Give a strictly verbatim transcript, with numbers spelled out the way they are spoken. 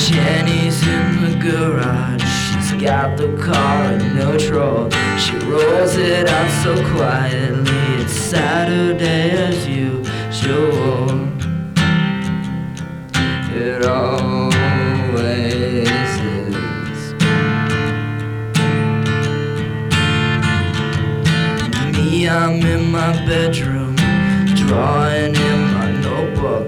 Jenny's in the garage, she's got the car in neutral. She rolls it out so quietly, it's Saturday as usual. It always is. Me, I'm in my bedroom, drawing in my notebook.